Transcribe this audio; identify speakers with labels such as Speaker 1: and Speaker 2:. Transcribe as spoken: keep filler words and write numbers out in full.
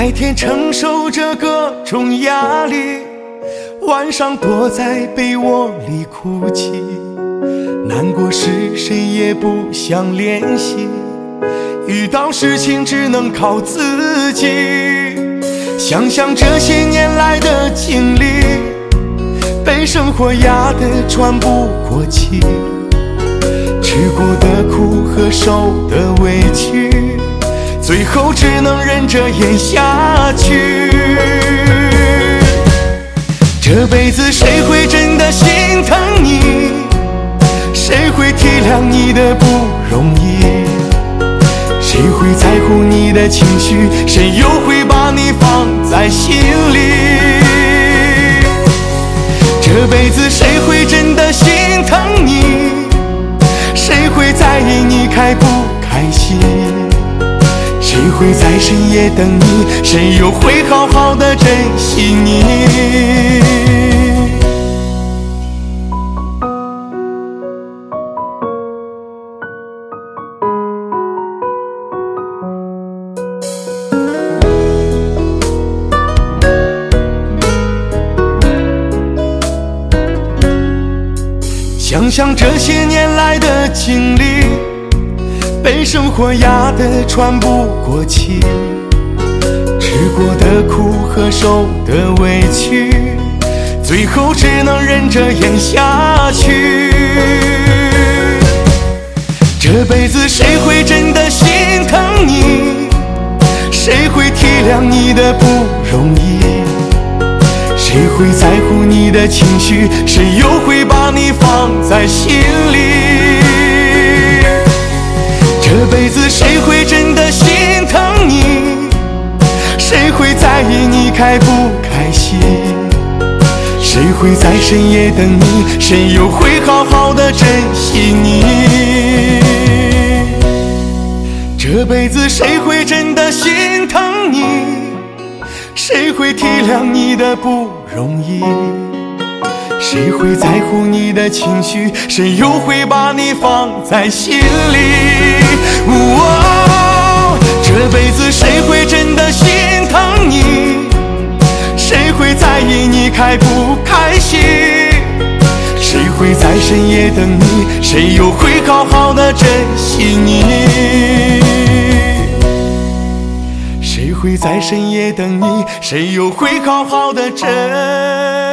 Speaker 1: 白天承受着各种压力，晚上躲在被窝里哭泣，难过时谁也不想联系，遇到事情只能靠自己。想想这些年来的经历，被生活压得喘不过气，吃过的苦和受的委屈，最后只能忍着咽下去。这辈子谁会真的心疼你？谁会体谅你的不容易？谁会在乎你的情绪？谁又会把你放在心里？这辈子谁会真的心疼你？谁会在意你开不开心？谁会在深夜等你？谁又会好好的珍惜你？想想这些年来的经历，被生活压得喘不过气，吃过的苦和受的委屈，最后只能忍着咽下去。这辈子谁会真的心疼你？谁会体谅你的不容易？谁会在乎你的情绪？谁又会把你放在心里？这辈子谁会真的心疼你？谁会在意你开不开心？谁会在深夜等你？谁又会好好的珍惜你？这辈子谁会真的心疼你？谁会体谅你的不容易？谁会在乎你的情绪？谁又会把你放在心里？哦，这辈子谁会真的心疼你？谁会在意你开不开心？谁会在深夜等你？谁又会好好的珍惜你？谁会在深夜等你？谁又会好好的珍